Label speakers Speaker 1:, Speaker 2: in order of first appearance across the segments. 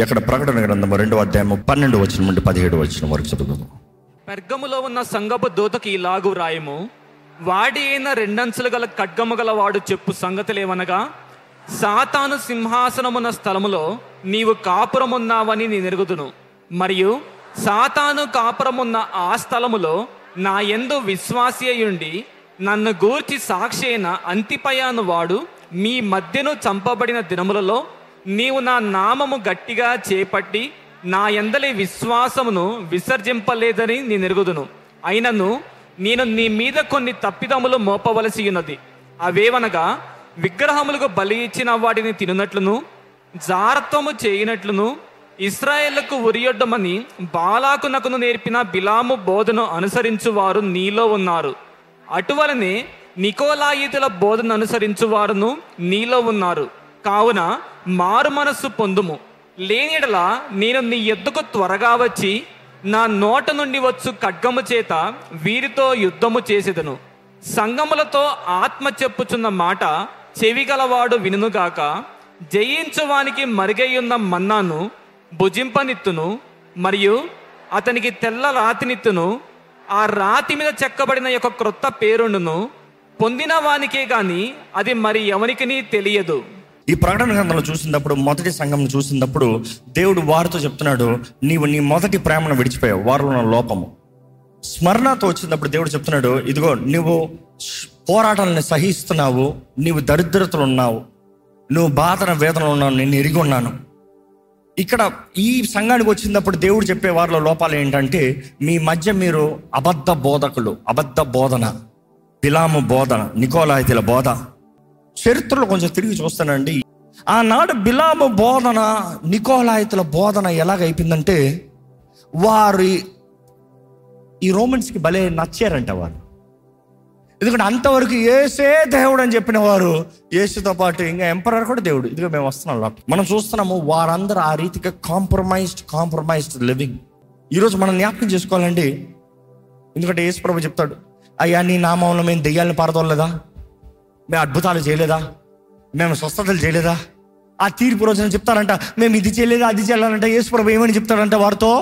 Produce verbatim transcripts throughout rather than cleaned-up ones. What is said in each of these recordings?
Speaker 1: ఎక్కడ ప్రకటన గ్రంథము రెండవ అధ్యాయము పన్నెండు వచనం నుండి పదిహేడు వచనం వరకు చదువుదాం.
Speaker 2: పెర్గములో ఉన్న సంగపు దూతకి ఇలాగు వ్రాయము, వాడి అయిన రెండంచులు గల ఖడ్గము గల వాడు చెప్పు సంగతులేవనగా, సాతాను సింహాసనమున్న స్థలములో నీవు కాపురమున్నావని నేను ఎరుగుదును. మరియు సాతాను కాపురమున్న ఆ స్థలములో నా యందు విశ్వాసి అయ్యుండి నన్ను గూర్చి సాక్షి అయిన అంతిపయాను వాడు మీ మధ్యను చంపబడిన దినములలో నీవు నా నామము గట్టిగా చేపట్టి నా యందలి విశ్వాసమును విసర్జింపలేదని నేను ఎరుగుదును. అయినను నేను నీ మీద కొన్ని తప్పిదములు మోపవలసి ఉన్నది. అవేవనగా, విగ్రహములకు బలి ఇచ్చిన వాటిని తినునట్లును, జారత్వము చేయనట్లును, ఇశ్రాయేలుకు ఉరియొడ్డమని బాలాకునకును నేర్పిన బిలాము బోధను అనుసరించువారు నీలో ఉన్నారు. అటువలనే నికోలాయితుల బోధను అనుసరించువారును నీలో ఉన్నారు. కావున మారు మనస్సు పొందుము, లేనియడల నేను నీ ఎద్దుకు త్వరగా వచ్చి నా నోట నుండి వచ్చు ఖడ్గము చేత వీరితో యుద్ధము చేసేదను. సంగములతో ఆత్మ చెప్పుచున్న మాట చెవిగలవాడు వినుగాక. జయించువానికి మరుగైయున్న మన్నాను భుజింపనిత్తును, మరియు అతనికి తెల్ల రాతినిత్తును. ఆ రాతి మీద చెక్కబడిన యొక్క క్రొత్త పేరుండును. పొందిన వానికే గాని అది మరి ఎవనికిని తెలియదు.
Speaker 1: ఈ ప్రకటన గ్రంథంలో చూసినప్పుడు, మొదటి సంఘం చూసినప్పుడు దేవుడు వారితో చెప్తున్నాడు, నీవు నీ మొదటి ప్రేమను విడిచిపోయావు, వారిలో ఉన్న లోపము. స్మరణతో వచ్చినప్పుడు దేవుడు చెప్తున్నాడు, ఇదిగో నువ్వు పోరాటాలను సహిస్తున్నావు, నీవు దరిద్రతలు ఉన్నావు, నువ్వు బాధన వేదనలు ఉన్నావు, నేను ఎరిగి ఉన్నాను. ఇక్కడ ఈ సంఘానికి వచ్చినప్పుడు దేవుడు చెప్పే వారిలో లోపాలు ఏంటంటే, మీ మధ్య మీరు అబద్ధ బోధకులు, అబద్ధ బోధన, బిలాము బోధన, నికోలాయితుల బోధ. చరిత్రలో కొంచెం తిరిగి చూస్తానండి, ఆనాడు బిలాము బోధన, నికోలాయితుల బోధన ఎలాగైపోయిందంటే, వారు ఈ రోమన్స్కి భలే నచ్చారంట వారు. ఎందుకంటే అంతవరకు యేసే దేవుడు అని చెప్పిన వారు, యేసుతో పాటు ఇంకా ఎంపరర్ కూడా దేవుడు, ఇదిగో మేము వస్తున్నాం. మనం చూస్తున్నాము వారందరూ ఆ రీతిగా కాంప్రమైజ్డ్ కాంప్రమైజ్డ్ లివింగ్. ఈరోజు మనం జ్ఞాపకం చేసుకోవాలండి. ఎందుకంటే యేసు ప్రభు చెప్తాడు, అయ్యా నీ నామంలో మేము దెయ్యాలను పారదోలేదా, మేము అద్భుతాలు చేయలేదా, మేము స్వస్థతలు చేయలేదా? ఆ తీర్పు రోజున చెప్తారంట, మేము ఇది చేయలేదా, అది చేయాలంట. యేసు ప్రభు ఏమని చెప్తాడంట వారితో,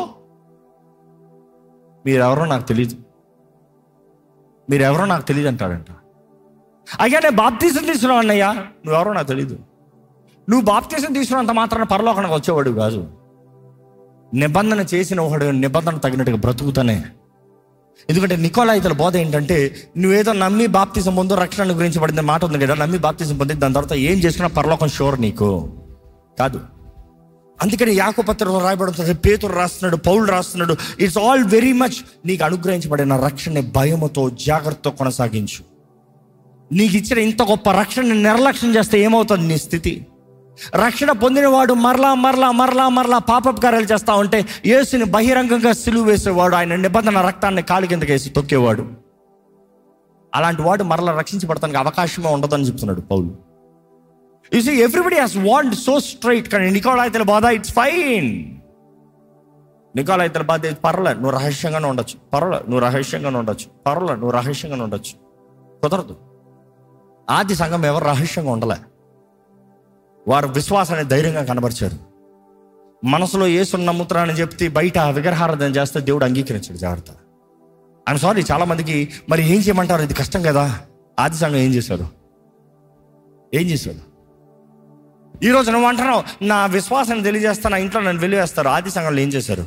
Speaker 1: మీరెవరో నాకు తెలియదు, మీరెవరో నాకు తెలియదు అంటాడంట. అయ్యా నేను బాప్తీసం తీసుకున్నావు అన్నయ్యా, నువ్వెవరో నాకు తెలీదు. నువ్వు బాప్తీసం తీసుకున్నంత మాత్రాన పరలోకానికి వచ్చేవాడు కాదు. నిబంధన చేసిన వాడు నిబంధన తగినట్టుగా బ్రతుకుతానే. ఎందుకంటే నికోలాయితుల బోధ ఏంటంటే, నువ్వేదో నమ్మి బాప్తీసం పొందు, రక్షణ అనుగ్రహించబడిన మాట ఉంది కదా, నమ్మి బాప్తీసం పొంది దాని తర్వాత ఏం చేసుకున్నా పరలోకం షూర్ నీకు కాదు. అందుకని యాకోబు పత్రికలో రాయబడుతుంది, పేతురు రాస్తున్నాడు, పౌలు రాస్తున్నాడు, ఇట్స్ ఆల్ వెరీ మచ్ నీకు అనుగ్రహించబడిన రక్షణ భయముతో జాగ్రత్తతో కొనసాగించు. నీకు ఇచ్చిన ఇంత గొప్ప రక్షణని నిర్లక్ష్యం చేస్తే ఏమవుతుంది నీ స్థితి? రక్షణ పొందినవాడు మరలా మరలా మరలా మరలా పాపపు కార్యాలు చేస్తా ఉంటే, యేసుని బహిరంగంగా సిలువ వేసేవాడు, ఆయన నిబంధన రక్తాన్ని కాలి కిందకి వేసి తొక్కేవాడు. అలాంటి వాడు మరలా రక్షించబడటానికి అవకాశమే ఉండదని చెప్తున్నాడు పౌలు. You see, everybody has walked so straight. కానీ నికోలాయితుల బాధ, ఇట్స్ ఫైన్. నికోలాయితుల బాధ, పర్వాలే నువ్వు రహస్యంగానే ఉండొచ్చు, పర్వాలే నువ్వు రహస్యంగానే ఉండొచ్చు, పర్వాలే నువ్వు రహస్యంగానే ఉండొచ్చు. కుదరదు. ఆది సంఘం ఎవరు రహస్యంగా ఉండలే. వారు విశ్వాసాన్ని ధైర్యంగా కనబరిచారు. మనసులో యేసుని నమ్ముతున్నానని చెప్తే బయట విగ్రహారాధన చేస్తే దేవుడు అంగీకరించాడు. జాగ్రత్త. ఐఎమ్ సారీ, చాలా మందికి మరి ఏం చేయమంటారు, ఇది కష్టం కదా. ఆది సంఘం ఏం చేశారు? ఏం చేశారు? ఈరోజు నువ్వు అంటున్నావు, నా విశ్వాసాన్ని తెలియజేస్తా, నా ఇంట్లో నన్ను వెలివేస్తారు. ఆది సంఘంలో ఏం చేశారు?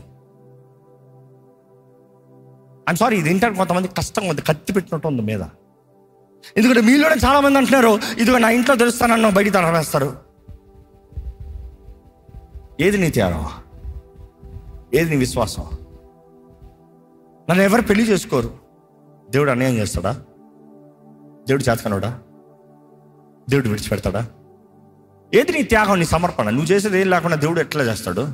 Speaker 1: ఐఎమ్ సారీ, ఇది ఇంటర్ కొంతమంది కష్టంగా ఉంది, కత్తి పెట్టినట్టు ఉంది మీద. ఎందుకంటే మీలోనే చాలా మంది అంటున్నారు, ఇదిగో నా ఇంట్లో తెలుస్తానన్న బయట తరవేస్తారు. ఏది నీ త్యాగం? ఏది నీ విశ్వాసం? నన్ను ఎవరు పెళ్లి చేసుకోరు. దేవుడు అన్యాయం చేస్తాడా? దేవుడు చేతకనోడా? దేవుడు విడిచిపెడతాడా? ఏది నీ త్యాగం, నీ సమర్పణ? నువ్వు చేసేది ఏం లేకుండా దేవుడు ఎట్లా చేస్తాడు?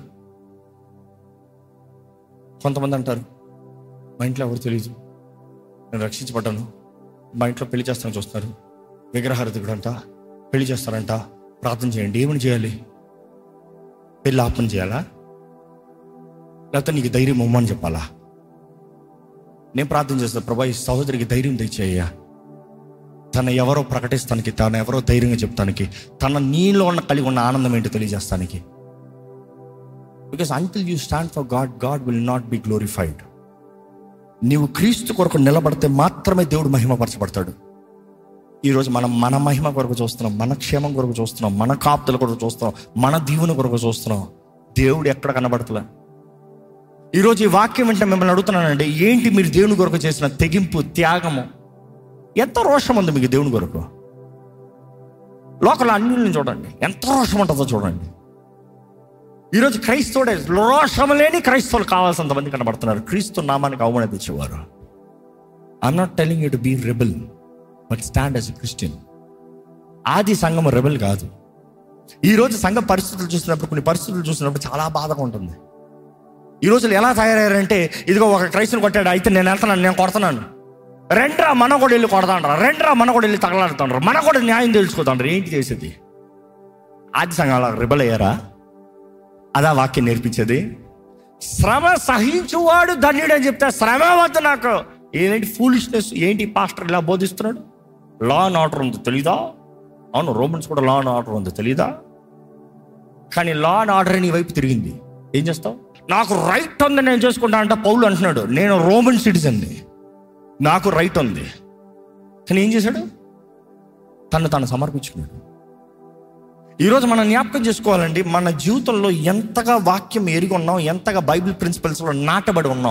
Speaker 1: కొంతమంది అంటారు, మా ఇంట్లో ఎవరు తెలియదు, నేను రక్షించబడ్డాను, మా ఇంట్లో పెళ్లి చేస్తానని చూస్తారు, విగ్రహారధికుడంట, పెళ్లి చేస్తారంట, ప్రార్థన చేయండి. ఏమని చేయాలి? పెళ్ళి ఆపన చేయాలా? లేకపోతే నీకు ధైర్యం ఇమ్మని చెప్పాలా? నేను ప్రార్థన చేస్తాను, ప్రభా ఈ సహోదరికి ధైర్యం తెచ్చేయ్యా, తన ఎవరో ప్రకటిస్తానికి, తను ఎవరో ధైర్యంగా చెప్తానికి, తన నీలో ఉన్న కలిగి ఉన్న ఆనందం ఏంటో తెలియజేస్తానికి. Because until you stand for God, God will not be glorified. నీవు క్రీస్తు కొరకు నిలబడితే మాత్రమే దేవుడు మహిమపరచబడతాడు. ఈరోజు మనం మన మహిమ కొరకు చూస్తున్నాం, మన క్షేమం కొరకు చూస్తున్నాం, మన కాపుదల కొరకు చూస్తున్నాం, మన దీవుని కొరకు చూస్తున్నాం. దేవుడు ఎక్కడ కనబడతలే. ఈరోజు ఈ వాక్యం వెంటనే మిమ్మల్ని అడుగుతున్నానండి, ఏంటి మీరు దేవుని కొరకు చేసిన తెగింపు, త్యాగము? ఎంత రోషం ఉంది మీకు దేవుని కొరకు? లోకల్ అన్యుల్ని చూడండి, ఎంత రోషం ఉంటుందో చూడండి. ఈరోజు క్రైస్తవుడే రోషం లేని క్రైస్తవులు కావాల్సినంత మంది కనబడుతున్నారు, క్రీస్తు నామానికి అవమానం తెచ్చేవారు. I'm not telling you to be rebel, but stand as a Christian. ఆది సంఘం రెబెల్ కాదు. ఈరోజు సంఘ పరిస్థితులు చూసినప్పుడు, కొన్ని పరిస్థితులు చూసినప్పుడు చాలా బాధగా ఉంటుంది. ఈ రోజులు ఎలా తయారయ్యారంటే, ఇదిగో ఒక క్రైస్తవుని కొట్టాడు, అయితే నేను వెళ్తున్నాను, నేను కొడుతున్నాను, రెండ్రా మన కూడా వెళ్ళి కొడతాండ్రా, రెండ్రా మన కూడా వెళ్ళి తగలాడుతాండ్రా, మన కూడా న్యాయం తెలుసుకోతాండ్రా. ఏంటి చేసేది? ఆది సంఘాల రెబెల్ అయ్యారా? అదా వాక్యం నేర్పించేది. శ్రమ సహించువాడు ధన్యుడు అని చెప్తే శ్రమ వద్దు నాకు. ఏంటి ఫూలిష్నెస్? ఏంటి పాస్టర్ ఇలా బోధిస్తున్నాడు? లా అండ్ ఆర్డర్ ఉంది తెలీదా? అవును, రోమన్స్ కూడా లా అండ్ ఆర్డర్ ఉంది తెలీదా? కానీ లా అండ్ ఆర్డర్ నీ వైపు తిరిగింది. ఏం చేస్తావు? నాకు రైట్ ఉంది, నేను చేసుకుంటా అంటే పౌలు అంటున్నాడు, నేను రోమన్ సిటిజన్ని, నాకు రైట్ ఉంది. కానీ ఏం చేశాడు? తను తాను సమర్పించుకున్నాడు. ఈరోజు మనం జ్ఞాపకం చేసుకోవాలండి, మన జీవితంలో ఎంతగా వాక్యం ఎరిగి ఉన్నాం, ఎంతగా బైబిల్ ప్రిన్సిపల్స్లో నాటబడి ఉన్నాం.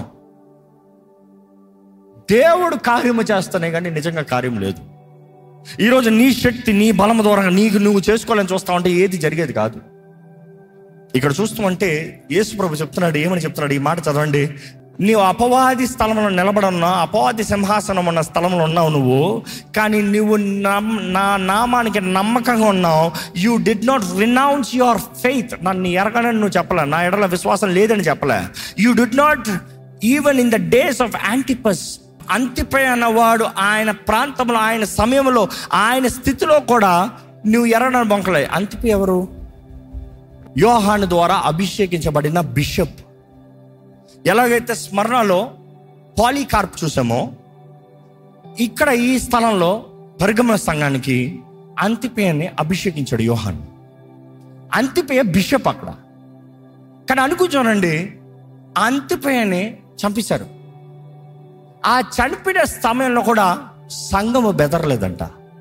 Speaker 1: దేవుడు కార్యము చేస్తానే కానీ నిజంగా కార్యం లేదు. ఈరోజు నీ శక్తి, నీ బలం ద్వారా నీకు నువ్వు చేసుకోవాలని చూస్తావు అంటే ఏది జరిగేది కాదు. ఇక్కడ చూస్తామంటే యేసు ప్రభు చెప్తున్నాడు, ఏమని చెప్తున్నాడు? ఈ మాట చదవండి. నీవు అపవాది స్థలంలో నిలబడున్నావు, అపవాది సింహాసనం ఉన్న స్థలంలో ఉన్నావు నువ్వు, కానీ నువ్వు నా నామానికి నమ్మకంగా ఉన్నావు. You did not renounce your faith. నన్ను ఎరగనని నువ్వు చెప్పలే, నా ఎడల విశ్వాసం లేదని చెప్పలే. You did not even in the days of Antipas, అంతిపై అన్నవాడు ఆయన ప్రాంతంలో, ఆయన సమయంలో, ఆయన స్థితిలో కూడా నువ్వు ఎరగనని బొంకలే. అంతిపై ఎవరు? యోహాను ద్వారా అభిషేకించబడిన బిషప్. ఎలాగైతే స్మరణలో పాలీకార్ప్ చూసామో, ఇక్కడ ఈ స్థలంలో పెర్గమ సంఘానికి అంతిపేయని అభిషేకించాడు యోహాను. అంతిపేయ బిషప్ అక్కడ. కానీ అనుకుంటానండి, అంతిపేయని చంపేశారు. ఆ చనిపోయిన సమయంలో కూడా సంఘము బెదరలేదంట.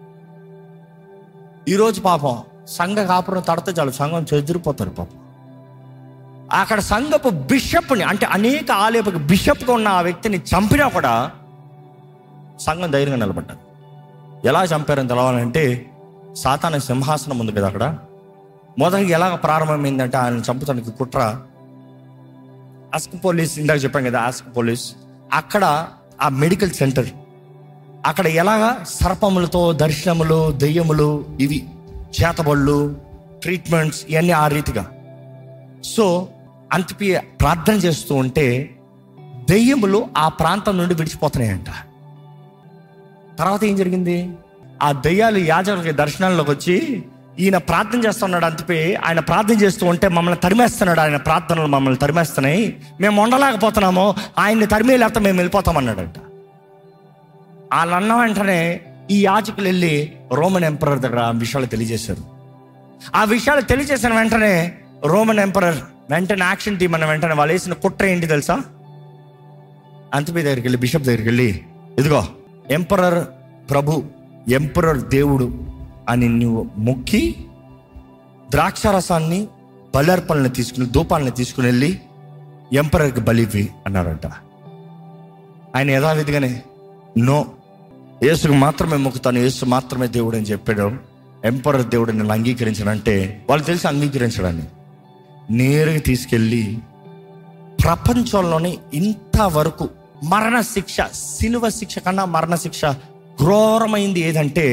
Speaker 1: ఈరోజు పాపం సంఘ కాపురం తడితే చాలు సంఘం చెదిరిపోతారు పాపం. అక్కడ సంఘపు బిషప్ని, అంటే అనేక ఆలయపు బిషప్గా ఉన్న ఆ వ్యక్తిని చంపినా కూడా సంఘం ధైర్యంగా నిలబడ్డారు. ఎలా చంపారని తెలవాలంటే, సాతాను సింహాసనం ఉంది కదా అక్కడ. మొదటికి ఎలాగ ప్రారంభమైందంటే, ఆయన చంపుతానికి కుట్ర. ఆస్క్ పోలీస్, ఇందాక చెప్పాం కదా ఆస్క్ పోలీస్, అక్కడ ఆ మెడికల్ సెంటర్, అక్కడ ఎలాగా సర్పములతో దర్శనములు, దెయ్యములు, ఇవి చేతబళ్ళు, ట్రీట్మెంట్స్, ఇవన్నీ ఆ రీతిగా. సో అంతిపేయ ప్రార్థన చేస్తూ ఉంటే దెయ్యములు ఆ ప్రాంతం నుండి విడిచిపోతున్నాయంట. తర్వాత ఏం జరిగింది? ఆ దెయ్యాలు యాజకులకి దర్శనాల్లోకి వచ్చి, ఈయన ప్రార్థన చేస్తున్నాడు అంతిపేయ, ఆయన ప్రార్థన చేస్తూ ఉంటే మమ్మల్ని తరిమేస్తున్నాడు, ఆయన ప్రార్థనలు మమ్మల్ని తరిమేస్తున్నాయి, మేము ఉండలేకపోతున్నాము, ఆయన్ని తరిమేలేకపోతే మేము వెళ్ళిపోతామన్నాడంట. వాళ్ళు అన్న వెంటనే ఈ యాజకులు వెళ్ళి రోమన్ ఎంపరర్ దగ్గర ఆ విషయాలు తెలియజేశారు. ఆ విషయాలు తెలియజేసిన వెంటనే రోమన్ ఎంపరర్ వెంటనే యాక్షన్ టీమ్ అన్న వెంటనే వాళ్ళు వేసిన కుట్ర ఏంటి తెలుసా? అంతిపేయ దగ్గరికి వెళ్ళి, బిషప్ దగ్గరికి వెళ్ళి, ఇదిగో ఎంపరర్ ప్రభు, ఎంపరర్ దేవుడు అని నువ్వు మొక్కి ద్రాక్షారసాన్ని, బలర్పణని తీసుకుని, ధూపాలని తీసుకుని వెళ్ళి ఎంపరర్కి బలివి అన్నాడంట. ఆయన యథావిధిగానే నో, యేసుకు మాత్రమే మొక్కుతాను, యేసు మాత్రమే దేవుడు అని చెప్పాడు. ఎంపరర్ దేవుడు నేను అంగీకరించానంటే వాళ్ళు తెలిసి అంగీకరించడాన్ని నేరుగా తీసుకెళ్ళి ప్రపంచంలోనే ఇంతవరకు మరణ శిక్ష, సిలువ శిక్ష కన్నా మరణ శిక్ష ఘోరమైంది ఏదంటే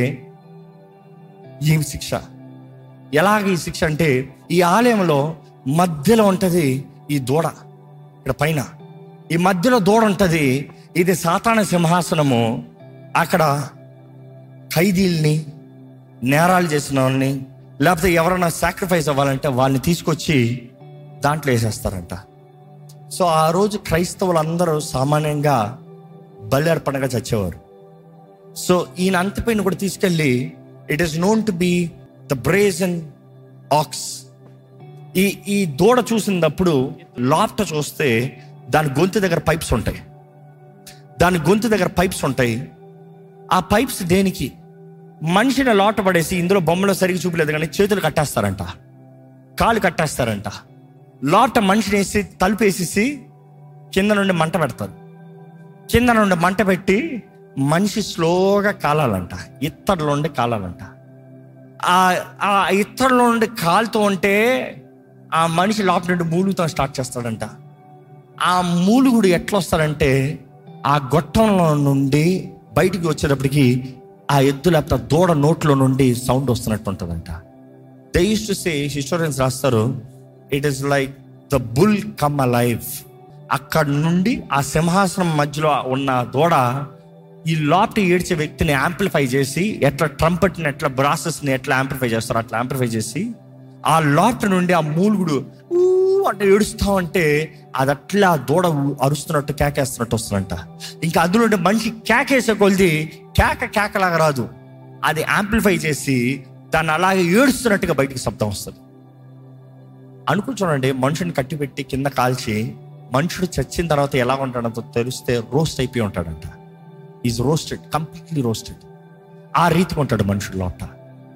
Speaker 1: ఈ శిక్ష. ఎలాగ ఈ శిక్ష అంటే, ఈ ఆలయంలో మధ్యలో ఉంటుంది ఈ దూడ, ఇక్కడ పైన ఈ మధ్యలో దూడ ఉంటుంది. ఇది సాతాను సింహాసనము. అక్కడ ఖైదీల్ని, నేరాలు చేసిన వాళ్ళని, లేకపోతే ఎవరైనా సాక్రిఫైస్ అవ్వాలంటే వాళ్ళని తీసుకొచ్చి దాంట్లో వేసేస్తారంట. సో ఆ రోజు క్రైస్తవులందరూ సామాన్యంగా బలి అర్పణగా చచ్చేవారు. సో ఈయన అంతిపైన కూడా తీసుకెళ్ళి, it is known to be the brazen ox. ఈ ఈ దూడ చూసినప్పుడు లోపట చూస్తే దాని గొంతు దగ్గర పైప్స్ ఉంటాయి. దాని గొంతు దగ్గర పైప్స్ ఉంటాయి. ఆ పైప్స్ దేనికి? మనిషిని లోట పడేసి, ఇందులో బొమ్మలో సరిగ్గా చూపలేదు కానీ చేతులు కట్టేస్తారంట, కాళ్ళు కట్టేస్తారంట. లోట మనిషిని వేసి తలుపు వేసేసి కింద నుండి మంట పెడతారు. కింద నుండి మంట పెట్టి మనిషి స్లోగా కాలాలంట, ఇత్తడిలో ఉండి కాలాలంట. ఆ ఇత్తడిలో నుండి కాలుతూ ఉంటే ఆ మనిషి లోపల నుండి మూలుగుతాం స్టార్ట్ చేస్తాడంట. ఆ మూలుగుడు ఎట్లా వస్తాడంటే ఆ గొట్టంలో నుండి బయటికి వచ్చేటప్పటికి ఆ ఎద్దు లేకపోతే దూడ నోట్లో నుండి సౌండ్ వస్తున్నట్టు ఉంటుందంట. They use to say, historians రాస్తారు, it is like the bull come alive. అక్కడ నుండి ఆ సింహాసనం మధ్యలో ఉన్న దూడ ఈ లోపట ఏడ్చే వ్యక్తిని యాంప్లిఫై చేసి, ఎట్లా ట్రంపెట్ని ఎట్లా బ్రాసెస్ని ఎట్లా యాంప్లిఫై చేస్తారో అట్లా యాంప్లిఫై చేసి ఆ లోపట నుండి ఆ మూలుగుడు ఊ అంటే ఏడుస్తా ఉంటే అది అట్లా దూడ అరుస్తున్నట్టు కేకేస్తున్నట్టు వస్తుందంట. ఇంకా అందులో మనిషి కేకేసే కొలిది కేక కేకలాగా రాదు, అది యాంప్లిఫై చేసి దాన్ని అలాగే ఏడుస్తున్నట్టుగా బయటికి శబ్దం వస్తుంది. అనుకుంటున్నాండి, మనుషుని కట్టిపెట్టి కింద కాల్చి మనుషుడు చచ్చిన తర్వాత ఎలా ఉంటాడంతో తెలిస్తే రోస్ట్ అయిపోయి ఉంటాడంట. Is roasted, completely roasted. ఆ రీతికి ఉంటాడు మనుషుడు లోట.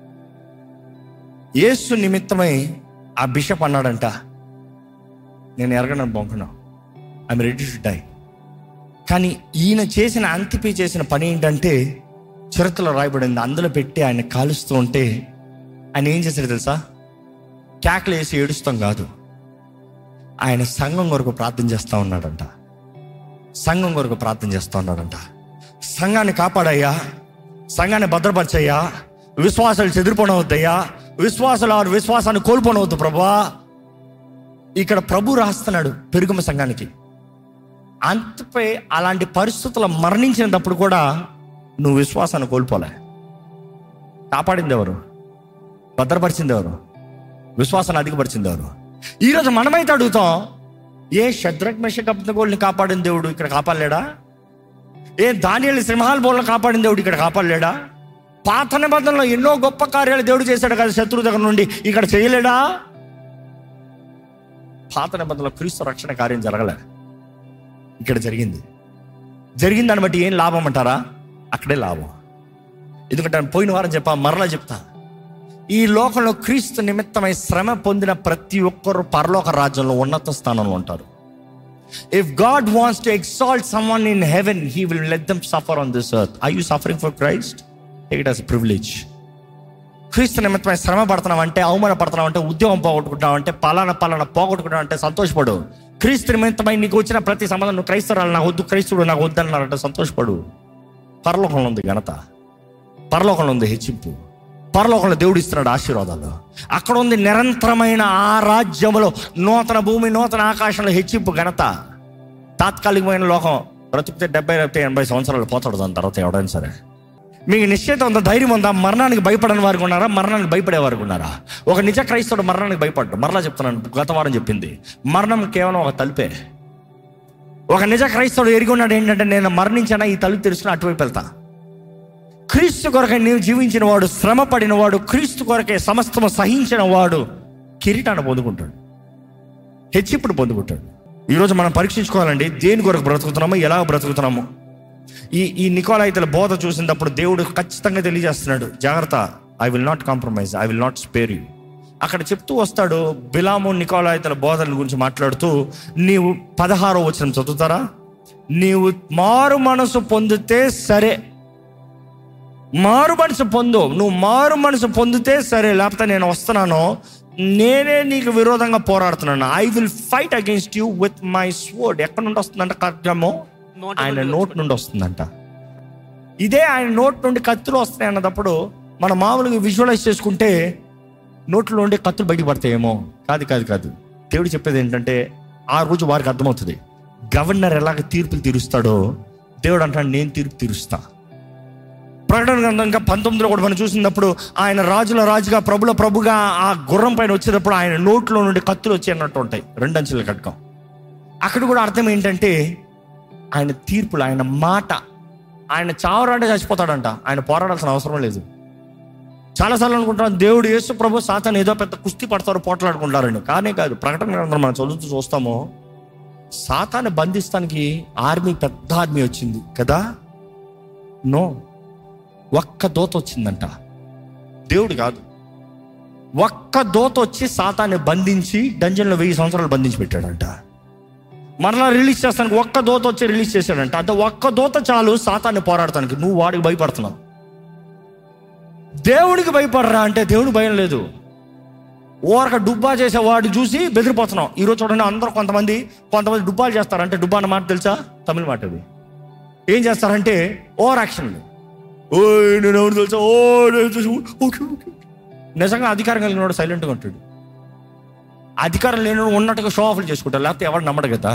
Speaker 1: యేసు నిమిత్తమై ఆ బిషప్ అన్నాడంట, నేను ఎరగను బొంకను, ఐఎమ్ రెడీ టు డై. కానీ ఈయన చేసిన అంతిపి చేసిన పని ఏంటంటే చరిత్రలో రాయబడింది, అందులో పెట్టి ఆయన కాలుస్తూ ఉంటే ఆయన ఏం చేశాడు తెలుసా? కేకలు వేసి ఏడుస్తాం కాదు, ఆయన సంఘం కొరకు ప్రార్థన చేస్తూ ఉన్నాడంట. సంఘం కొరకు ప్రార్థన చేస్తూ ఉన్నాడంట. సంఘాన్ని కాపాడయ్యా, సంఘాన్ని భద్రపరచయ్యా, విశ్వాసాలు చెదిరిపోనవద్దయ్యా, విశ్వాసాలు ఆరు విశ్వాసాన్ని కోల్పోనవద్దు ప్రభా. ఇక్కడ ప్రభు రాస్తున్నాడు పెరుగుమ సంఘానికి. అంతపై అలాంటి పరిస్థితుల్లో మరణించినప్పుడు కూడా నువ్వు విశ్వాసాన్ని కోల్పోలే. కాపాడింది ఎవరు? భద్రపరిచింది ఎవరు? విశ్వాసాన్ని అధికపరిచింది ఎవరు? ఈరోజు మనమైతే అడుగుతాం, ఏ షద్రక్ మెషక్ అబేద్నెగోల్ని కాపాడిన దేవుడు ఇక్కడ కాపాడలేడా? ఏ దానియేలు సింహాల బోళ్ళను కాపాడిన దేవుడు ఇక్కడ కాపాడలేడా? పాత నిబంధనలో ఎన్నో గొప్ప కార్యాలు దేవుడు చేశాడు కదా శత్రువు దగ్గర నుండి, ఇక్కడ చేయలేడా? పాత నిబంధనలో క్రీస్తు రక్షణ కార్యం జరగలే, ఇక్కడ జరిగింది. జరిగిన దాన్ని బట్టి ఏం లాభం అంటారా? అక్కడే లాభం. ఎందుకంటే పోయిన వారం చెప్పా, మరలా చెప్తా, ఈ లోకంలో క్రీస్తు నిమిత్తమై శ్రమ పొందిన ప్రతి ఒక్కరు పరలోక రాజ్యంలో ఉన్నత స్థానంలో ఉంటారు. If God wants to exalt someone in heaven, He will let them suffer on this earth. Are you suffering for Christ? Take it as a privilege. క్రీస్తు నిమిత్తమై శ్రమ పడుతున్నావు అంటే, అవమాన పడుతున్నావు అంటే, ఉద్యోగం పోగొట్టుకుంటావు అంటే, పలానా పలానా పోగొట్టుకుంటావు అంటే సంతోషపడు. క్రీస్తు నిమిత్తమై నీకు వచ్చిన ప్రతి సంబంధం, నువ్వు క్రైస్తవురాలు నాకు వద్దు, క్రైస్తవుడు నాకు వద్దు అన్నారంటే సంతోషపడు. పరలోకంలో ఉంది ఘనత, పరలోకంలో ఉంది హెచ్చింపు, పరలోకంలో దేవుడు ఇస్తున్నాడు ఆశీర్వాదాలు. అక్కడ ఉంది నిరంతరమైన ఆ రాజ్యంలో నూతన భూమి, నూతన ఆకాశంలో హెచ్చింపు, ఘనత. తాత్కాలికమైన లోకం బ్రతుకుతే డెబ్బై ఎనభై సంవత్సరాలు పోతాడు, దాని తర్వాత ఎవడైనా సరే. మీకు నిశ్చయిత ఉందా? ధైర్యం ఉందా? మరణానికి భయపడని వారికి ఉన్నారా? మరణానికి భయపడే వారికి ఉన్నారా? ఒక నిజ క్రైస్తవుడు మరణానికి భయపడ్డు. మరలా చెప్తున్నాను, గత వారం చెప్పింది, మరణం కేవలం ఒక తలుపే. ఒక నిజ క్రైస్తవుడు ఎరిగి ఉన్నాడు ఏంటంటే, నేను మరణించానా, ఈ తలుపు తెరుచుకుని అటువైపు వెళ్తా. క్రీస్తు కొరకే నీవు జీవించిన వాడు, శ్రమ పడిన వాడు, క్రీస్తు కొరకే సమస్తము సహించిన వాడు కిరీటాన్ని పొందుకుంటాడు, హెచ్చింపుడు పొందుకుంటాడు. ఈరోజు మనం పరీక్షించుకోవాలండి, దేని కొరకు బ్రతుకుతున్నామో, ఎలా బ్రతుకుతున్నామో. ఈ ఈ నికోలాయితల బోధ చూసినప్పుడు దేవుడు ఖచ్చితంగా తెలియజేస్తున్నాడు, జాగ్రత్త, I will not compromise, I will not spare you. అక్కడ చెప్తూ వస్తాడు, బిలాము నికోలాయితల బోధల గురించి మాట్లాడుతూ, నీవు పదహారో వచనం చదువుతారా? నీవు మారు మనసు పొందితే సరే, మారు మనసు పొందు, నువ్వు మారు మనసు పొందితే సరే, లేకపోతే నేను వస్తున్నాను, నేనే నీకు విరోధంగా పోరాడుతున్నాను. I will fight against you with my sword. ఎక్కడి నుండి వస్తుందంట ఖడ్గము? ఆయన నోట్ నుండి వస్తుందంట. ఇదే ఆయన నోట్ నుండి కత్తులు వస్తున్నాయి అన్నప్పుడు మనం మామూలుగా విజువలైజ్ చేసుకుంటే నోట్లో నుండి కత్తులు బయటకు పడతాయేమో. కాదు కాదు కాదు దేవుడు చెప్పేది ఏంటంటే, ఆ రోజు వారికి అర్థమవుతుంది, గవర్నర్ ఎలాగ తీర్పులు తీరుస్తాడో దేవుడు అంటాడు, నేను తీర్పు తీరుస్తా. ప్రకటన గ్రంథంగా పంతొమ్మిదిలో కూడా మనం చూసినప్పుడు ఆయన రాజుల రాజుగా, ప్రభుల ప్రభుగా ఆ గుర్రం పైన వచ్చేటప్పుడు ఆయన నోట్లో నుండి కత్తులు వచ్చి అన్నట్టు ఉంటాయి, రెండు అంచెల కట్కం. అక్కడ కూడా అర్థం ఏంటంటే, ఆయన తీర్పులు, ఆయన మాట, ఆయన చావరాడే చచ్చిపోతాడంట, ఆయన పోరాడాల్సిన అవసరం లేదు. చాలాసార్లు అనుకుంటున్నాం దేవుడు యేసు ప్రభు సాతాను ఏదో పెద్ద కుస్తీ పడతారు, పోట్లాడుకుంటారండి. కానీ కాదు. ప్రకటన గ్రంథం మనం చదువుతూ చూస్తాము, సాతాను బంధిస్తానికి ఆర్మీ, పెద్ద ఆర్మీ వచ్చింది కదా. నో, ఒక్క దూత వచ్చిందంట, దేవుడు కాదు. ఒక్క దూత వచ్చి సాతాన్ని బంధించి డంజన్లో వెయ్యి సంవత్సరాలు బంధించి పెట్టాడంట. మరలా రిలీజ్ చేస్తానికి ఒక్క దూత వచ్చి రిలీజ్ చేశాడంట. అంటే ఒక్క దూత చాలు సాతాన్ని పోరాడటానికి. నువ్వు వాడికి భయపడుతున్నావు, దేవుడికి భయపడరా అంటే దేవుడికి భయం లేదు. ఓరక డుబ్బా చేసే వాడిని చూసి బెదిరిపోతున్నావు. ఈరోజు చూడండి, అందరూ కొంతమంది కొంతమంది డుబ్బాలు చేస్తారంటే, డుబ్బా అన్న మాట తెలుసా? తమిళ మాట. అది ఏం చేస్తారంటే ఓవర్ యాక్షన్లు. ఓ నేను ఎవరు తెలుసా, ఓ ఓకే ఓకే. నిజంగా అధికారం కలిగిన వాడు సైలెంట్గా ఉంటాడు. అధికారం లేని ఉన్నట్టుగా షో ఆఫ్లు చేసుకుంటారు, లేకపోతే ఎవరు నమ్మడు కదా.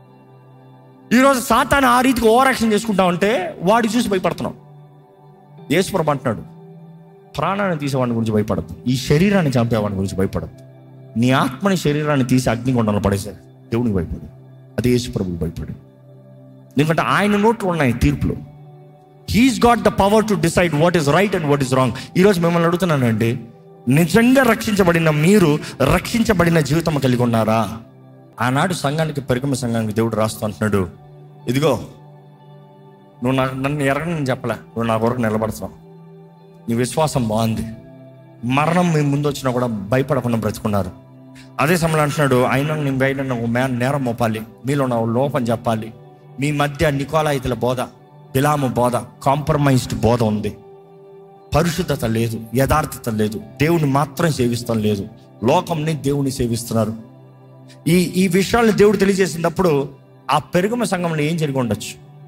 Speaker 1: ఈరోజు సాతాను ఆ రీతికి ఓవర్ యాక్షన్ చేసుకుంటా ఉంటే వాడికి చూసి భయపడుతున్నాం. యేసుప్రభు అంటున్నాడు, ప్రాణాన్ని తీసేవాడిని గురించి భయపడద్దు, ఈ శరీరాన్ని చంపేవాడిని గురించి భయపడద్దు. నీ ఆత్మని శరీరాన్ని తీసి అగ్నిగుండంలో పడేసారు, దేవునికి భయపడు. అది యేసుప్రభుకి భయపడు. ఎందుకంటే ఆయన నోట్లో ఉన్నాయి తీర్పులు. He's got the power to decide what is right and what is wrong. ఈరోజు మిమ్మల్ని అడుగుతున్నానండి, నిజంగా రక్షించబడిన మీరు రక్షించబడిన జీవితం కలిగి ఉన్నారా? ఆనాడు సంఘానికి, పెరుగమ సంఘానికి దేవుడు రాస్తూ అంటున్నాడు, ఇదిగో నువ్వు నాకు నన్ను ఎరగని చెప్పలే, నువ్వు నా కొరకు నిలబడుతున్నావు, నీ విశ్వాసం బాగుంది, మరణం మీ ముందు వచ్చినా కూడా భయపడకుండా బ్రతుకున్నారు. అదే సమయంలో అంటున్నాడు, అయినా నేను బయట మే నేరం మోపాలి, మీలో నా లోపం చెప్పాలి. మీ మధ్య నికోలాయితుల బోధ, బిలాము బోధ, కాంప్రమైజ్డ్ బోధ ఉంది. పరిశుద్ధత లేదు, యథార్థత లేదు, దేవుని మాత్రం సేవిస్తాం లేదు, లోకంని దేవుని సేవిస్తున్నారు. ఈ ఈ విషయాలను దేవుడు తెలియజేసినప్పుడు ఆ పెరుగమ సంఘంలో ఏం జరిగి ఉండొచ్చు?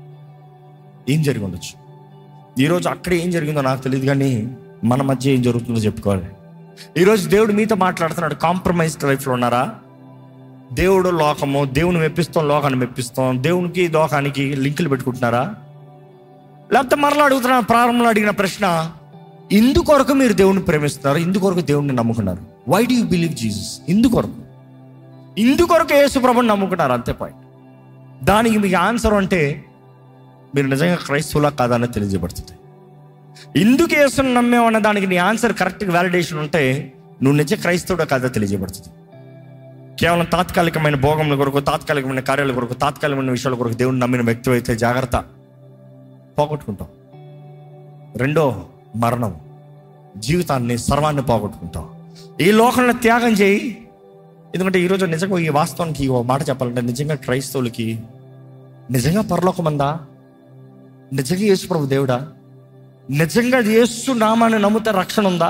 Speaker 1: ఏం జరిగి ఉండొచ్చు? ఈరోజు అక్కడ ఏం జరిగిందో నాకు తెలియదు, కానీ మన మధ్య ఏం జరుగుతుందో చెప్పుకోవాలి. ఈరోజు దేవుడు మీతో మాట్లాడుతున్నాడు. కాంప్రమైజ్డ్ లైఫ్లో ఉన్నారా? దేవుడు లోకము, దేవుని మెప్పిస్తాం, లోకాన్ని మెప్పిస్తాం, దేవునికి లోకానికి లింకులు పెట్టుకుంటున్నారా? లేకపోతే మరలా అడుగుతున్నా, ప్రారంభంలో అడిగిన ప్రశ్న, ఇందుకొరకు మీరు దేవుని ప్రేమిస్తున్నారు, ఇందుకొరకు దేవుడిని నమ్ముకున్నారు. Why do you believe Jesus? ఇందుకొరకు ఇందుకొరకు యేసు ప్రభుని నమ్ముకున్నారు, అంతే పాయింట్. దానికి మీకు ఆన్సర్ అంటే మీరు నిజంగా క్రైస్తవులా కాదని తెలియజేయబడుతుంది. ఎందుకు యేసుని నమ్మేమన్న దానికి నీ ఆన్సర్ కరెక్ట్గా వ్యాలిడేషన్ ఉంటే నువ్వు నిజ క్రైస్తవుడా కాదా తెలియజేయబడుతుంది. కేవలం తాత్కాలికమైన భోగముల కొరకు, తాత్కాలికమైన కార్యాల కొరకు, తాత్కాలికమైన విషయాల కొరకు దేవుని నమ్మిన వ్యక్తి అయితే జాగ్రత్త, పోగొట్టుకుంటాం. రెండో మరణం, జీవితాన్ని, సర్వాన్ని పోగొట్టుకుంటాం. ఈ లోకంలో త్యాగం చేయి. ఎందుకంటే ఈరోజు నిజంగా ఈ వాస్తవానికి ఓ మాట చెప్పాలంటే, నిజంగా క్రైస్తవులకి నిజంగా పరలోకం ఉందా? నిజంగా యేసు ప్రభు దేవుడా? నిజంగా యేసు నామాన్ని నమ్మితే రక్షణ ఉందా?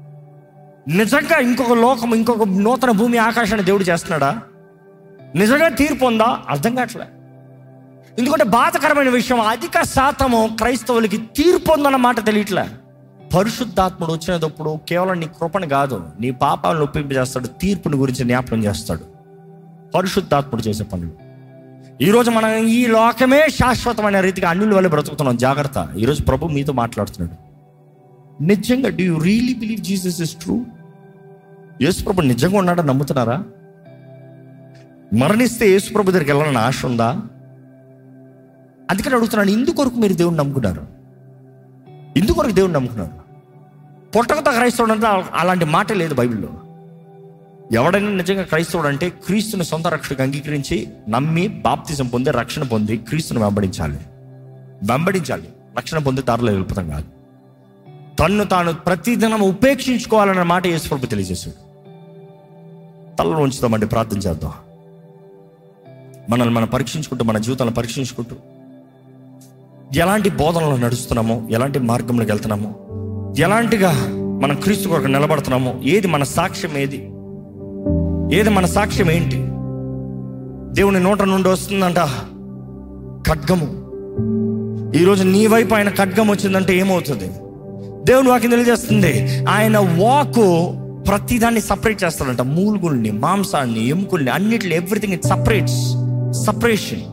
Speaker 1: నిజంగా ఇంకొక లోకం, ఇంకొక నూతన భూమి ఆకాశాన్ని దేవుడు చేస్తున్నాడా? నిజంగా తీర్పు ఉందా? అర్థం కావట్లే. ఎందుకంటే బాధకరమైన విషయం, అధిక శాతము క్రైస్తవులకి తీర్పు ఉందన్న మాట తెలియట్లే. పరిశుద్ధాత్ముడు వచ్చినప్పుడు కేవలం నీ కృపను కాదు, నీ పాపాలను ఒప్పింపజేస్తాడు, తీర్పుని గురించి జ్ఞాపకం చేస్తాడు. పరిశుద్ధాత్ముడు చేసే పనులు. ఈరోజు మనం ఈ లోకమే శాశ్వతమైన రీతిగా అన్యుల వల్ల బ్రతుకుతున్నాం. జాగ్రత్త. ఈరోజు ప్రభు మీతో మాట్లాడుతున్నాడు. నిజంగా do you really believe Jesus is true? యేసు ప్రభు నిజంగా ఉన్నాడని నమ్ముతున్నారా? మరణిస్తే యేసు ప్రభు దగ్గరికి వెళ్ళాలని ఆశ ఉందా? అందుకని అడుగుతున్నాను, ఇందుకొరకు మీరు దేవుడిని నమ్ముకున్నారు, ఇందుకొరకు దేవుడిని నమ్ముకున్నారు. పుట్టకతో క్రైస్తవుడు అంటే అలాంటి మాట లేదు బైబిల్లో. ఎవడైనా నిజంగా క్రైస్తవుడు అంటే క్రీస్తుని సొంత రక్షణకు అంగీకరించి నమ్మి బాప్తిజం పొంది రక్షణ పొంది క్రీస్తుని వెంబడించాలి. వెంబడించాలి రక్షణ పొంది దారిలో వెళ్ళిపోతాం కాదు. తన్ను తాను ప్రతిదినం ఉపేక్షించుకోవాలన్న మాట యేసు ప్రభు తెలియజేశాడు. తలలో ఉంచుతామండి, ప్రార్థన చేద్దాం. మనల్ని మనం పరీక్షించుకుంటూ, మన జీవితాలను పరీక్షించుకుంటూ, ఎలాంటి బోధనలో నడుస్తున్నామో, ఎలాంటి మార్గంలోకి వెళ్తున్నామో, ఎలాంటిగా మనం క్రీస్తు కొరకు నిలబడుతున్నామో, ఏది మన సాక్ష్యం, ఏది ఏది మన సాక్ష్యం ఏంటి? దేవుని నోట నుండి వస్తుందంట ఖడ్గము. ఈరోజు నీ వైపు ఆయన ఖడ్గం వచ్చిందంటే ఏమవుతుంది? దేవుని వాక్యం తెలియజేస్తుంది, ఆయన వాకు ప్రతిదాన్ని సపరేట్ చేస్తాడంట. మూలుగుల్ని, మాంసాన్ని, ఎముకల్ని, అన్నిటిని, ఎవ్రీథింగ్ ఇట్ సపరేట్స్. సపరేషన్.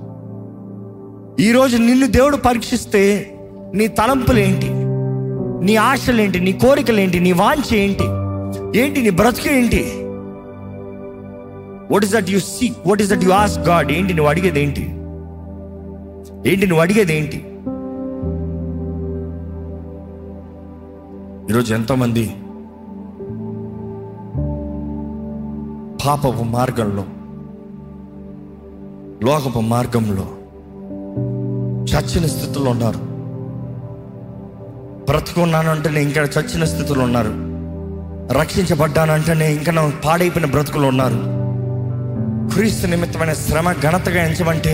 Speaker 1: ఈరోజు నిన్ను దేవుడు పరీక్షిస్తే నీ తలంపులు ఏంటి, నీ ఆశలు ఏంటి, నీ కోరికలు ఏంటి, నీ వాంఛ ఏంటి, ఏంటి నీ బ్రతుకు ఏంటి? What is that you seek? What is that you ask God? ఏంటి నువ్వు అడిగేది ఏంటి? ఏంటి నువ్వు అడిగేది ఏంటి? ఈరోజు ఎంతోమంది పాపపు మార్గంలో, లోకపు మార్గంలో చచ్చిన స్థితిలో ఉన్నారు. బ్రతుకున్నానంటేనే ఇంకా చచ్చిన స్థితిలో ఉన్నారు. రక్షించబడ్డానంటేనే ఇంకా నా పాడైపోయిన బ్రతుకులు ఉన్నారు. క్రీస్తు నిమిత్తమైన శ్రమ ఘనతగా ఎంచమంటే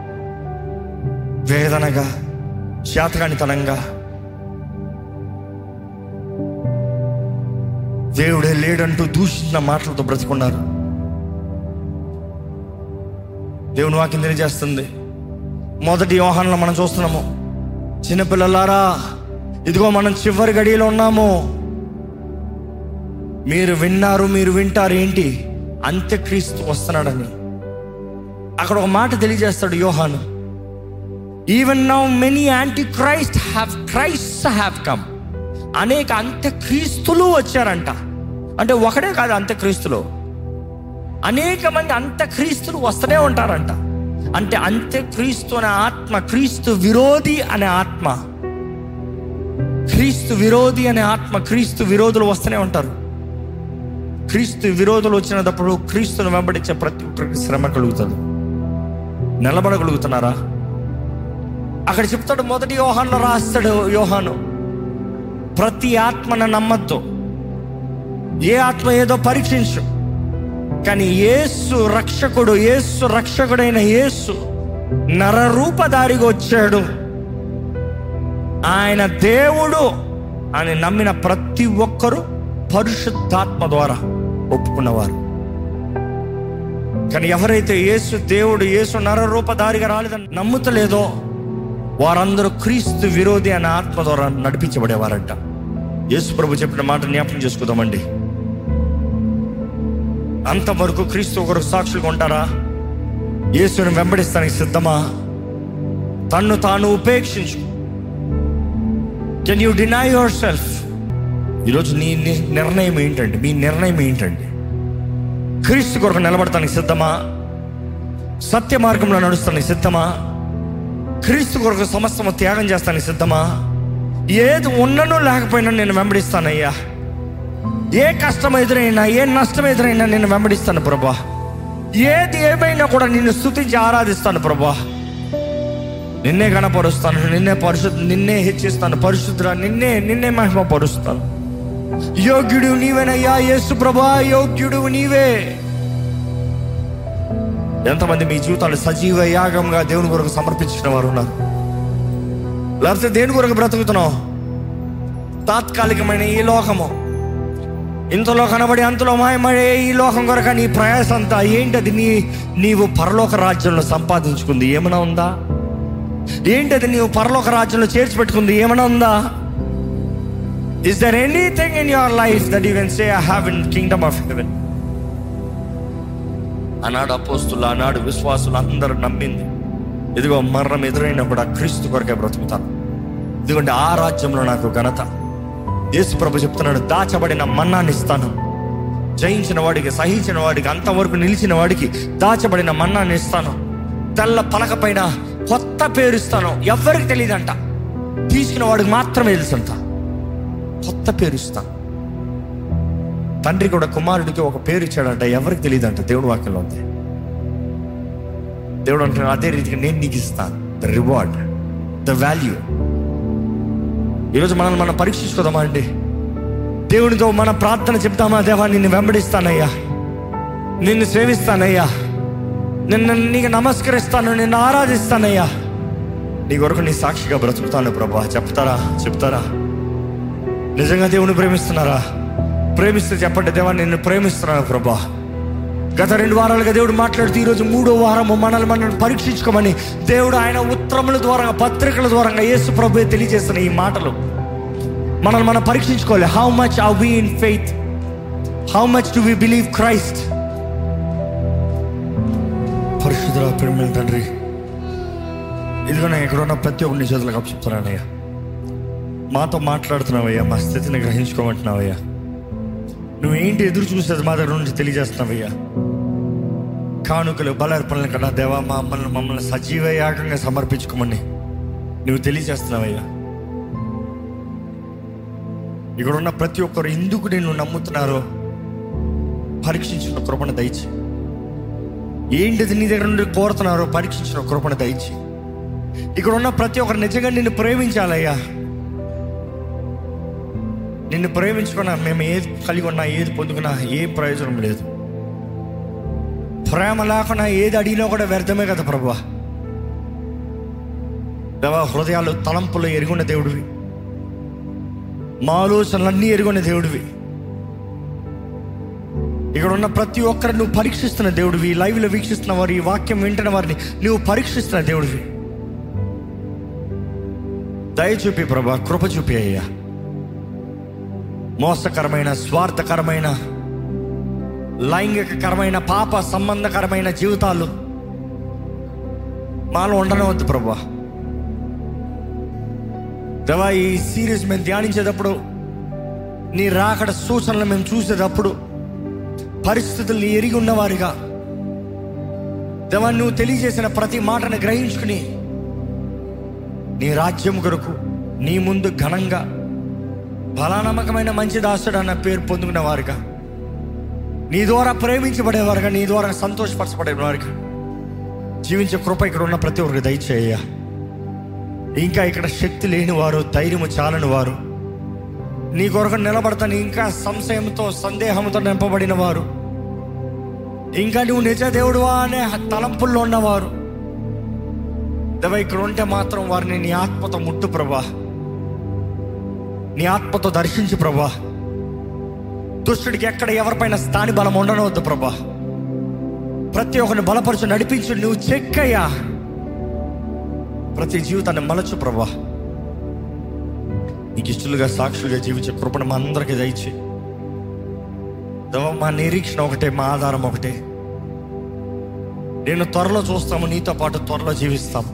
Speaker 1: వేదనగా, శాతకానితనంగా, దేవుడే లేడంటూ దూషించిన మాటలతో బ్రతుకున్నారు. దేవుని వాక్యం తెలియజేస్తుంది. మొదటి యోహానులో మనం చూస్తున్నాము, చిన్నపిల్లలారా ఇదిగో మనం చివరి గడియలో ఉన్నాము. మీరు విన్నారు, మీరు వింటారు. ఏంటి? అంత్యక్రీస్తు వస్తున్నాడని. అక్కడ ఒక మాట తెలియజేస్తాడు యోహాను. Even now many antichrist have Christ have come. అనేక అంత్యక్రీస్తులు వచ్చారంట. అంటే ఒకడే కాదు, అంత్యక్రీస్తులు అనేక మంది అంత్యక్రీస్తులు వస్తూనే ఉంటారంట. అంటే అంత్యక్రీస్తు అనే ఆత్మ, క్రీస్తు విరోధి అనే ఆత్మ, క్రీస్తు విరోధి అనే ఆత్మ, క్రీస్తు విరోధులు వస్తూనే ఉంటారు. క్రీస్తు విరోధులు వచ్చినప్పుడు క్రీస్తును వెంబడించే ప్రతి ఒక్కరికి శ్రమ కలుగుతుంది. నిలబడగలుగుతున్నారా? అక్కడ చెప్తాడు, మొదటి యోహానులో రాస్తాడు యోహాను, ప్రతి ఆత్మను నమ్మద్దు. ఏ ఆత్మ ఏదో పరీక్షించు, కానీ యేసు రక్షకుడు, యేసు రక్షకుడైన యేసు నరరూపధారిగా వచ్చాడు, ఆయన దేవుడు అని నమ్మిన ప్రతి ఒక్కరూ పరిశుద్ధాత్మ ద్వారా ఒప్పుకున్నవారు. కానీ ఎవరైతే యేసు దేవుడు, యేసు నరరూపధారిగా రాలేదని నమ్ముతలేదో వారందరూ క్రీస్తు విరోధి అనే ఆత్మ ద్వారా నడిపించబడేవారంట. యేసు ప్రభు చెప్పిన మాట జ్ఞాపకం చేసుకుందామండి. అంతవరకు క్రీస్తు ఒకరు సాక్షులుగా ఉంటారా? యేసుని వెంబడిస్తానికి సిద్ధమా? తన్ను తాను ఉపేక్షించు. Can you deny yourself? ఈరోజు నీ నిర్ణయం ఏంటండి? మీ నిర్ణయం ఏంటండి? క్రీస్తు కొరకు నిలబడటానికి సిద్ధమా? సత్య మార్గంలో నడుస్తానికి సిద్ధమా? క్రీస్తు కొరకు సమస్తము త్యాగం చేస్తానికి సిద్ధమా? ఏది ఉన్ననో లేకపోయినా నేను వెంబడిస్తానయ్యా. ఏ కష్టం ఎదురైనా, ఏ నష్టం ఎదురైనా నేను వెంబడిస్తాను ప్రభా. ఏది ఏమైనా కూడా నిన్ను స్తుతించి ఆరాధిస్తాను ప్రభా. నిన్నే గణపరుస్తాను, నిన్నే పరిశుద్ధ నిన్నే హెచ్చిస్తాను, పరిశుద్ధ నిన్నే నిన్నే మహిమ పరుస్తాను. యోగ్యుడు నీవేనయ్యా యేసు ప్రభా, యోగ్యుడు నీవే. ఎంతమంది మీ జీవితాలు సజీవ యాగంగా దేవుని కొరకు సమర్పించిన వారు ఉన్నారు? లేకపోతే దేని కొరకు బ్రతుకుతున్నావు? తాత్కాలికమైన ఈ లోకము, ఇంతలో కనబడి అంతలో మాయమడే ఈ లోకం కొరకు నీ ప్రయాస అంతా ఏంటది? నీ నీవు పరలోక రాజ్యంలో సంపాదించుకుంది ఏమైనా ఉందా? ఏంటది నీవు పరలోక రాజ్యంలో చేర్చి పెట్టుకుంది ఏమైనా ఉందా? Is there anything in your life that you can say I have in kingdom of heaven? ఆనాడు అపోస్తులు, ఆనాడు విశ్వాసులు అందరూ నమ్మింది, ఇదిగో మరణం ఎదురైనప్పుడు ఆ క్రీస్తు కొరకే బ్రతుకుతాను, ఇదిగోండి ఆ రాజ్యంలో నాకు ఘనత. యేసు ప్రభు చెప్తున్నాడు, దాచబడిన మన్నాన్ని ఇస్తాను, జయించిన వాడికి, సహించిన వాడికి, అంతవరకు నిలిచిన వాడికి దాచబడిన మన్నాన్ని ఇస్తాను, తెల్ల పలక పైన కొత్త పేరు ఇస్తాను. ఎవరికి తెలియదంట, తీసుకున్న వాడికి మాత్రమే తెలుసంట. కొత్త పేరు ఇస్తాను. తండ్రి కూడా కుమారుడికి ఒక పేరు ఇచ్చాడంట, ఎవరికి తెలియదంట. దేవుడు వాక్యంలో ఉంది. దేవుడు అంటున్నాడు, అదే రీతిగా నేను నీకు ఇస్తాను ద రివార్డ్, ద వాల్యూ. ఈరోజు మనల్ని మనం పరీక్షించుకోదామా అండి? దేవునితో మన ప్రార్థన చెప్తామా? దేవా నిన్ను వెంబడిస్తానయ్యా, నిన్ను సేవిస్తానయ్యా, నిన్ను నీకు నమస్కరిస్తాను, నిన్ను ఆరాధిస్తానయ్యా, నీ కొరకు నీ సాక్షిగా బ్రతుకుతాను ప్రభా. చెప్తారా? చెప్తారా? నిజంగా దేవుని ప్రేమిస్తున్నారా? ప్రేమిస్తే చెప్పండి, దేవా నిన్ను ప్రేమిస్తున్నాను ప్రభా. గత రెండు వారాలుగా దేవుడు మాట్లాడుతూ ఈరోజు మూడో వారము మనల్ని మనల్ని పరీక్షించుకోమని దేవుడు ఆయన ఉత్తరముల ద్వారా, పత్రికల ద్వారా యేసు ప్రభువే తెలియజేస్తున్న ఈ మాటలు మనల్ని మనం పరీక్షించుకోవాలి. How much are we in faith? How much do we believe Christ? పరిశుద్ధ ప్రేమ తండ్రి, ఇదిగో నేను ఎక్కడున్న ప్రతి ఒక్కరిని చేతులకు అప్పచెప్తున్నానయ్యా. మాతో మాట్లాడుతున్నావయ్యా, మా స్థితిని గ్రహించుకోమంటున్నావయ్యా. నువ్వేంటి ఎదురు చూసేది మా దగ్గర నుంచి తెలియజేస్తున్నావయ్యా. కానుకలు, బలార్పణల కన్నా దేవా మమ్మల్ని మమ్మల్ని సజీవ యాగంగా సమర్పించుకోమని నువ్వు తెలియజేస్తున్నావయ్యా. ఇక్కడ ఉన్న ప్రతి ఒక్కరు ఎందుకు నిన్ను నమ్ముతున్నారో పరీక్షించిన కృపణ దయచి, ఏంటిది నీ దగ్గర నుండి కోరుతున్నారో పరీక్షించిన కృపణ దయచి. ఇక్కడ ఉన్న ప్రతి ఒక్కరు నిజంగా నిన్ను ప్రేమించాలయ్యా. నిన్ను ప్రేమించుకున్నా మేము ఏది కలిగి ఉన్నా, ఏది పొందుకున్నా ఏం ప్రయోజనం లేదు. ప్రేమ లేకుండా ఏది అడిగినా కూడా వ్యర్థమే కదా ప్రభువా. దేవా, హృదయాలు తలంపులు ఎరుగున్న దేవుడివి, మా ఆలోచనలన్నీ ఎరుగున్న దేవుడివి. ఇక్కడ ఉన్న ప్రతి ఒక్కరు నువ్వు పరీక్షిస్తున్న దేవుడివి. లైవ్లో వీక్షిస్తున్న వారు, ఈ వాక్యం వింటున్న వారిని నువ్వు పరీక్షిస్తున్న దేవుడివి. దయ చూపి ప్రభా, కృప చూపి అయ్యా. మోసకరమైన, స్వార్థకరమైన, లైంగికకరమైన, పాప సంబంధకరమైన జీవితాలు మాలో ఉండనవద్దు ప్రభా. దేవా, ఈ సిరీస్ మేము ధ్యానించేటప్పుడు, నీ రాకడ సూచనలు మేము చూసేటప్పుడు పరిస్థితుల్ని ఎరిగి ఉన్నవారిగా దేవా, నువ్వు తెలియజేసిన ప్రతి మాటను గ్రహించుకుని నీ రాజ్యం కొరకు నీ ముందు ఘనంగా బలానమ్మకమైన మంచి దాసుడు అన్న పేరు పొందుకున్న వారుగా, నీ ద్వారా ప్రేమించబడేవారుగా, నీ ద్వారా సంతోషపరచబడేవారుగా జీవించే కృప ఇక్కడ ఉన్న ప్రతి ఒక్కరికి దయచేయ్యా. ఇంకా ఇక్కడ శక్తి లేని వారు, ధైర్యము చాలని వారు, నీ కొరకు నిలబడతాను ఇంకా సంశయంతో, సందేహంతో నింపబడిన వారు, ఇంకా నువ్వు నిజ దేవుడువా అనే తలంపుల్లో ఉన్నవారు దేవా, ఇక్కడ ఉంటే మాత్రం వారిని నీ ఆత్మతో ముట్టు ప్రభా. నీ ఆత్మతో దర్శించు ప్రభా. దుష్టుడికి ఎక్కడ ఎవరిపైన స్థాని బలం ఉండనవద్దు ప్రభా. ప్రతి ఒక్కరిని బలపరచు, నడిపించు. నువ్వు చెక్కయ్యా, ప్రతి జీవితాన్ని మలచు ప్రభా. నీకు ఇష్టలుగా, సాక్షులుగా జీవించే కృపను మా అందరికీ దయచి దేవా. మా నిరీక్షణ ఒకటే, మా ఆధారం ఒకటే. నేను త్వరలో చూస్తాము, నీతో పాటు త్వరలో జీవిస్తాము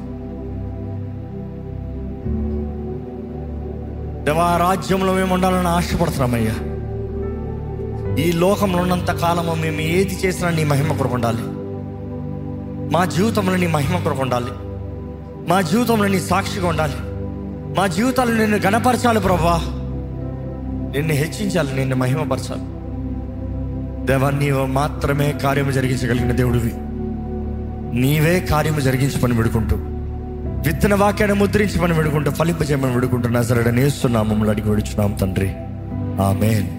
Speaker 1: దేవా. రాజ్యంలో మేము ఉండాలని ఆశపడుతున్నామయ్యా. ఈ లోకంలో ఉన్నంత కాలము మేము ఏది చేసినా నీ మహిమ కొరకు ఉండాలి. మా జీవితంలో నీ మహిమ కొరకు ఉండాలి. మా జీవితంలో నీ సాక్షిగా ఉండాలి. మా జీవితాలు నిన్ను గణపరచాలి ప్రభా. నిన్ను హెచ్చించాలి, నిన్ను మహిమపరచాలి దేవా. నీవు మాత్రమే కార్యము జరిగించగలిగిన దేవుడివి. నీవే కార్యము జరిగించమని విడుకుంటూ, విత్తన వాక్యాన్ని ముద్రించమని విడుకుంటూ, ఫలింపజేయమని విడుకుంటూ, నజరేయుడైన యేసు నామములో అడిగి వేడుచున్నాము తండ్రి, ఆమేన్.